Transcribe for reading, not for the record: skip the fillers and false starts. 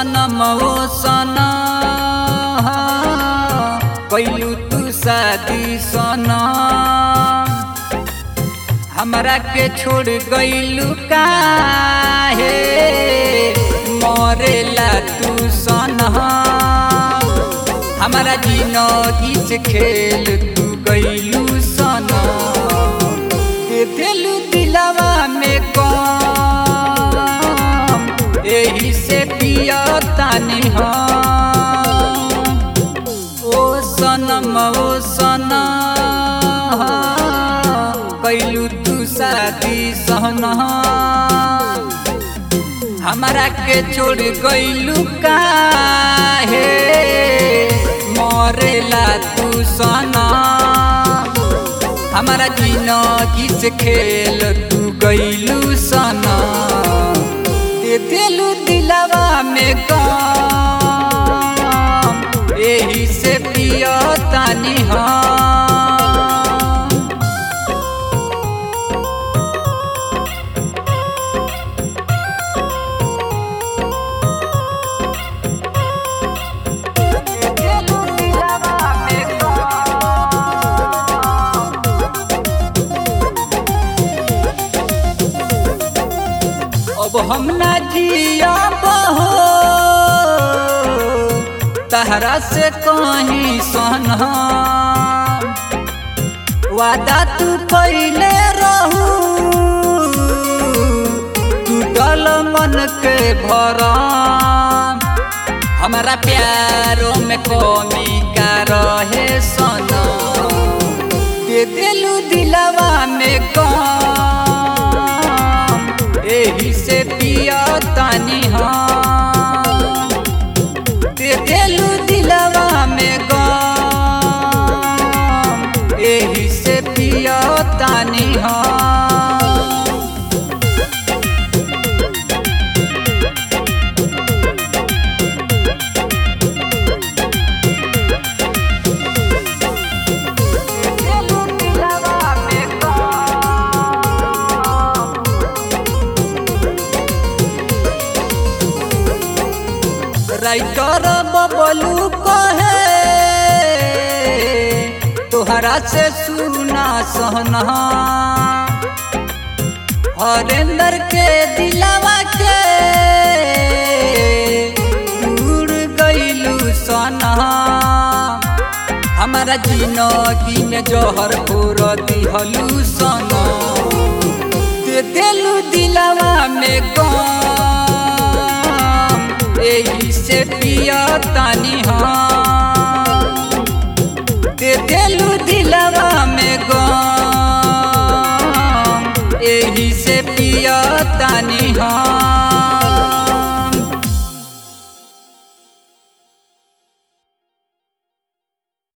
सनम ओ सनम कैलू तू शादी सनम हमरा के छोड़ गइलू काहे मरेला तू सनम हमरा जिंदगी से खेल तू गइलू सनम दे देलू दिलवा में कम एही से पिया तानी हम ओ सनम कैलू तू शादी सनम हमरा के छोड़ गइलू काहे मरेला तू सनम हमरा जिंदगी से खेल तू गइलू सनम दे देलू दिलवा में गम एही से पिया तानी हम अब हम ना जियब हो तहरा से कहीं सनम वादा तू पहले रहू टूटल मन के भरम हमारा प्यारों में कमी का रहे सनम दे देलू दिलवा में कम एही से पिया तानी हम दे देलू दिलवा में गम एही से पिया तानी हम राइटर बबलू कहे तोहरा से सुना सहना हरेंद्र के दिलवा के दूर गइलू सनम हमारा जिंदगी में जहर घोर दिहलू सनम दे देलू दिलवा में गम एही से पिया तानी हम दे देलू दिलवा में गम एही से पिया तानी हम।